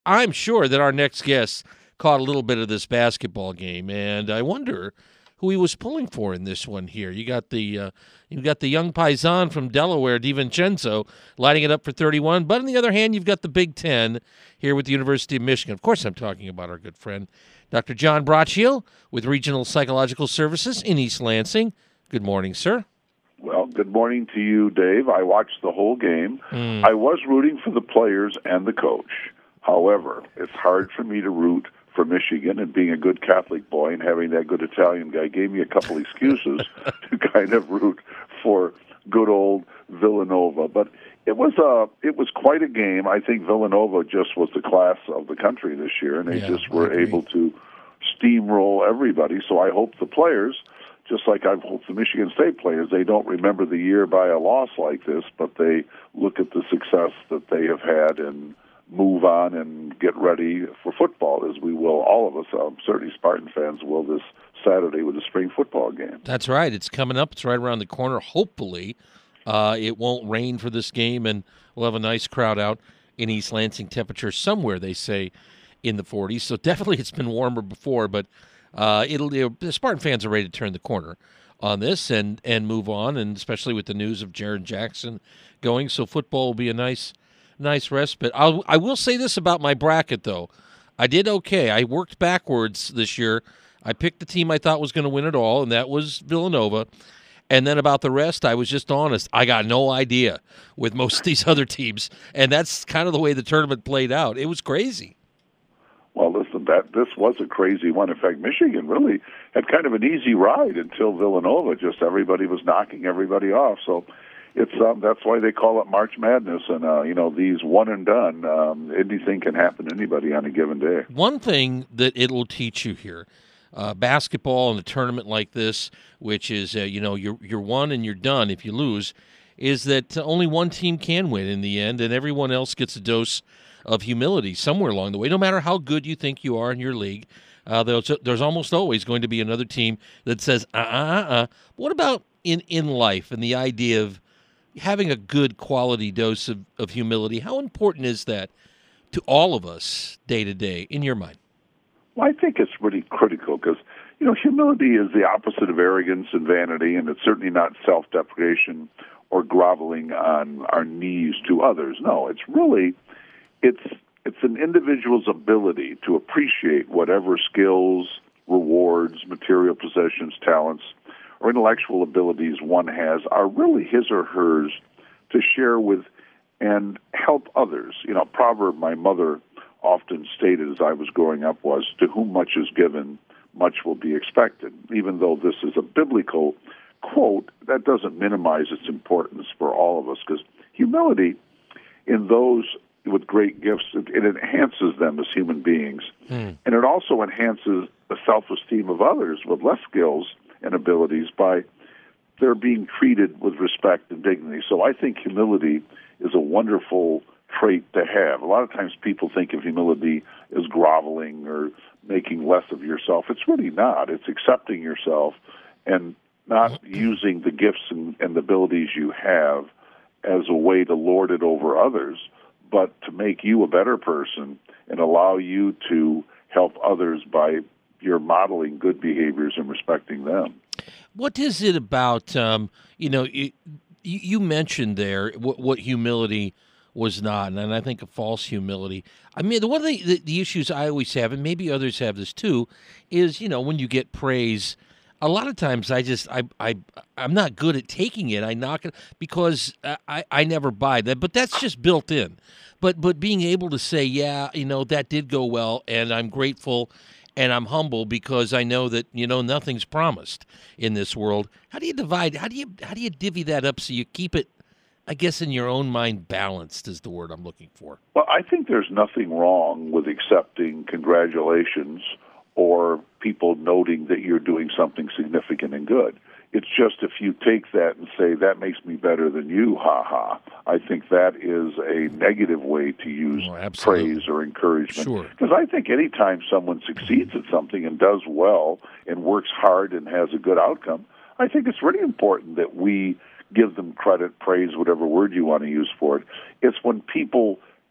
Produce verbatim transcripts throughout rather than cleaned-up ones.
I'm sure that our next guest caught a little bit of this basketball game, and I wonder who he was pulling for in this one here. You got the uh, you got the young paisan from Delaware, DiVincenzo, lighting it up for thirty-one. But on the other hand, you've got the Big Ten here with the University of Michigan. Of course, I'm talking about our good friend, Doctor John Braccio, with Regional Psychological Services in East Lansing. Good morning, sir. Well, good morning to you, Dave. I watched the whole game. Mm. I was rooting for the players and the coach. However, it's hard for me to root for Michigan, and being a good Catholic boy and having that good Italian guy gave me a couple excuses to kind of root for good old Villanova. But it was a it was quite a game. I think Villanova just was the class of the country this year, and they Yeah, just I were agree. able to steamroll everybody. So I hope the players, just like I've hoped the Michigan State players, they don't remember the year by a loss like this, but they look at the success that they have had and move on and get ready for football, as we will, all of us, um, certainly Spartan fans will this Saturday with the spring football game. That's right. It's coming up. It's right around the corner. Hopefully, uh, it won't rain for this game, and we'll have a nice crowd out in East Lansing. Temperature somewhere, they say, in the forties. So definitely it's been warmer before, but uh, it'll. You know, the Spartan fans are ready to turn the corner on this and, and move on, and especially with the news of Jaron Jackson going. So football will be a nice nice respite. I'll, I will say this about my bracket, though. I did okay. I worked backwards this year. I picked the team I thought was going to win it all, and that was Villanova. And then about the rest, I was just honest. I got no idea with most of these other teams, and that's kind of the way the tournament played out. It was crazy. Well, listen, that this was a crazy one. In fact, Michigan really had kind of an easy ride until Villanova. Just everybody was knocking everybody off. So it's um, that's why they call it March Madness. And, uh, you know, these one and done, um, anything can happen to anybody on a given day. One thing that it'll teach you here, uh, basketball in a tournament like this, which is, uh, you know, you're, you're one and you're done if you lose, is that only one team can win in the end, and everyone else gets a dose of humility somewhere along the way. No matter how good you think you are in your league, uh, there's, there's almost always going to be another team that says, uh-uh-uh-uh. What about in, in life and the idea of having a good quality dose of, of humility? How important is that to all of us day to day, in your mind? Well, I think it's really critical because, you know, humility is the opposite of arrogance and vanity, and it's certainly not self-deprecation or groveling on our knees to others. No, it's really, it's it's an individual's ability to appreciate whatever skills, rewards, material possessions, talents, or intellectual abilities one has are really his or hers to share with and help others. You know, a proverb my mother often stated as I was growing up was, to whom much is given, much will be expected. Even though this is a biblical quote, that doesn't minimize its importance for all of us, because humility in those with great gifts, it, it enhances them as human beings. Hmm. And it also enhances the self-esteem of others with less skills and abilities by their being treated with respect and dignity. So I think humility is a wonderful trait to have. A lot of times people think of humility as groveling or making less of yourself. It's really not. It's accepting yourself and not using the gifts and, and the abilities you have as a way to lord it over others, but to make you a better person and allow you to help others by your modeling good behaviors and respecting them. What is it about, um, you know, you, you mentioned there what, what humility was not, and I think a false humility. I mean, the one of the, the, the issues I always have, and maybe others have this too, is, you know, when you get praise, a lot of times I just, I, I, I'm not good at taking it. I knock it because I, I never buy that, but that's just built in. But, but being able to say, yeah, you know, that did go well, and I'm grateful and I'm humble because I know that, you know, nothing's promised in this world. How do you divide, how do you, how do you divvy that up so you keep it, I guess, in your own mind, balanced is the word I'm looking for? Well, I think there's nothing wrong with accepting congratulations or people noting that you're doing something significant and good. It's just if you take that and say, that makes me better than you, ha-ha, I think that is a negative way to use Oh, absolutely. praise or encouragement. Sure. Because I think anytime someone succeeds at something and does well and works hard and has a good outcome, I think it's really important that we give them credit, praise, whatever word you want to use for it. It's when people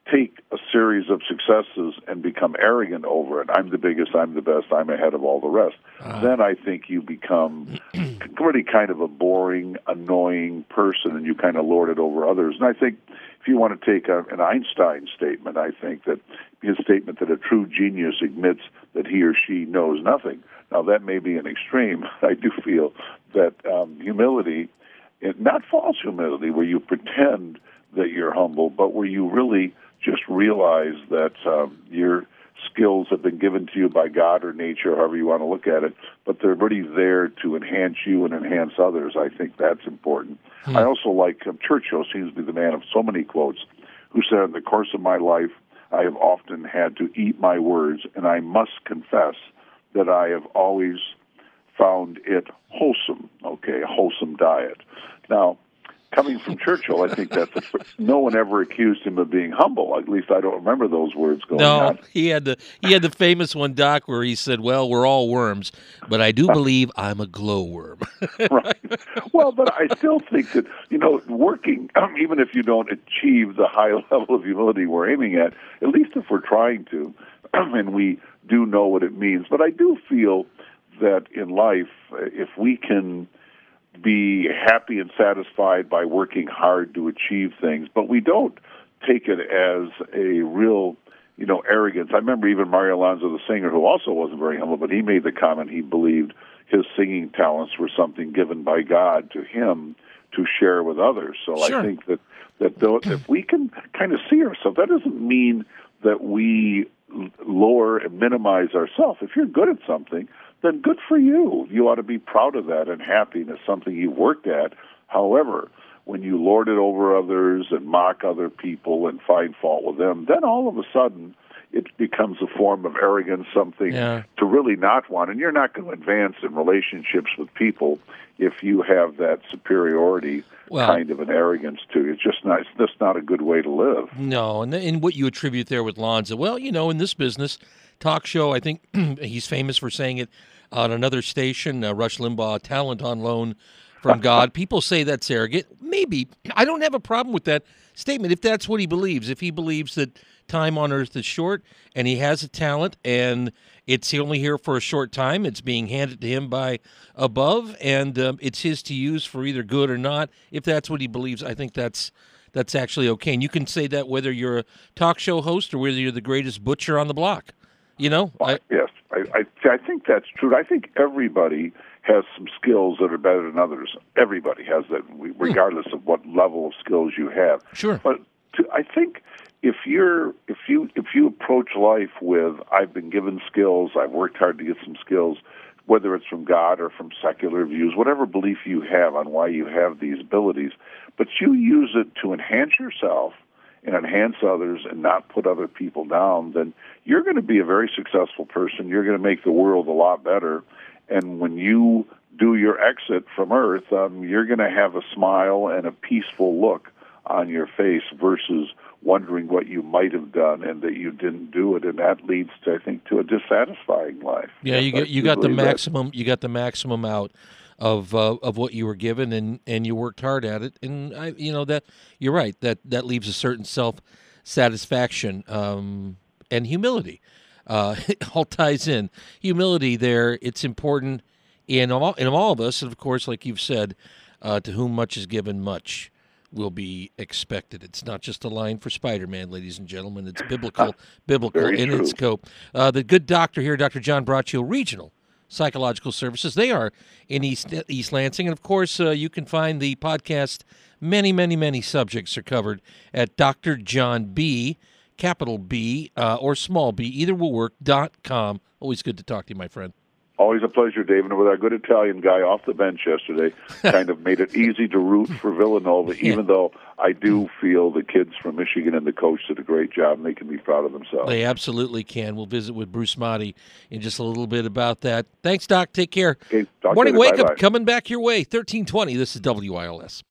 take a series of successes and become arrogant over it. I'm the biggest, I'm the best, I'm ahead of all the rest. Uh, then I think you become really kind of a boring, annoying person, and you kind of lord it over others. And I think if you want to take a, an Einstein statement, I think that his statement that a true genius admits that he or she knows nothing. Now, that may be an extreme. I do feel that um, humility, not false humility, where you pretend that you're humble, but where you really just realize that um, your skills have been given to you by God or nature, however you want to look at it, but they're really there to enhance you and enhance others. I think that's important. Hmm. I also like um, Churchill, seems to be the man of so many quotes, who said, in the course of my life, I have often had to eat my words, and I must confess that I have always found it wholesome, okay, a wholesome diet. Now, coming from Churchill, I think that's a, no one ever accused him of being humble. At least I don't remember those words going no, on. No, he had the he had the famous one, Doc, where he said, "Well, we're all worms, but I do believe I'm a glowworm." Right. Well, but I still think that, you know, working, um, even if you don't achieve the high level of humility we're aiming at, at least if we're trying to, um, and we do know what it means. But I do feel that in life, if we can be happy and satisfied by working hard to achieve things, but we don't take it as a real, you know, arrogance. I remember even Mario Alonso, the singer, who also wasn't very humble, but he made the comment he believed his singing talents were something given by God to him to share with others. So sure. I think that, that though, if we can kind of see ourselves, that doesn't mean that we lower and minimize ourselves. If you're good at something, then good for you. You ought to be proud of that and happy, and it's something you've worked at. However, when you lord it over others and mock other people and find fault with them, then all of a sudden it becomes a form of arrogance, something yeah. to really not want. And you're not going to advance in relationships with people if you have that superiority well, kind of an arrogance to you. It's just not, it's just not a good way to live. No, and, and what you attribute there with Lonzo, well, you know, in this business, talk show, I think he's famous for saying it on another station, uh, Rush Limbaugh, talent on loan from God. People say that's arrogant. Maybe. I don't have a problem with that statement if that's what he believes. If he believes that time on earth is short and he has a talent and it's only here for a short time, it's being handed to him by above, and um, it's his to use for either good or not. If that's what he believes, I think that's that's actually okay. And you can say that whether you're a talk show host or whether you're the greatest butcher on the block. You know? I, yes, I, I, I think that's true. I think everybody has some skills that are better than others. Everybody has that, regardless hmm. of what level of skills you have. Sure. But to, I think if you're if you if you approach life with, I've been given skills, I've worked hard to get some skills, whether it's from God or from secular views, whatever belief you have on why you have these abilities, but you use it to enhance yourself and enhance others and not put other people down, then you're going to be a very successful person. You're going to make the world a lot better. And when you do your exit from Earth, um, you're going to have a smile and a peaceful look on your face versus wondering what you might have done and that you didn't do it. And that leads to, I think, to a dissatisfying life. Yeah, you get you got the maximum that. you got the maximum out of uh, of what you were given, and, and you worked hard at it, and I, you know that you're right, that that leaves a certain self satisfaction um, and humility. Uh, it all ties in. Humility there, it's important in all in all of us, and of course, like you've said, uh, to whom much is given, much will be expected. It's not just a line for Spider-Man, ladies and gentlemen. It's biblical, biblical Very in true. its scope. Uh, the good doctor here, Doctor John Braccio, Regional Psychological Services. They are in East East Lansing, and of course, uh, you can find the podcast. Many, many, many subjects are covered at Doctor John B, capital B, uh, or small b, either will work, dot com. Always good to talk to you, my friend. Always a pleasure, David. And with our good Italian guy off the bench yesterday, kind of made it easy to root for Villanova, yeah. even though I do feel the kids from Michigan and the coach did a great job, and they can be proud of themselves. They absolutely can. We'll visit with Bruce Motti in just a little bit about that. Thanks, Doc. Take care. Okay, Morning Wake Bye-bye. Up coming back your way. thirteen twenty. This is W I L S.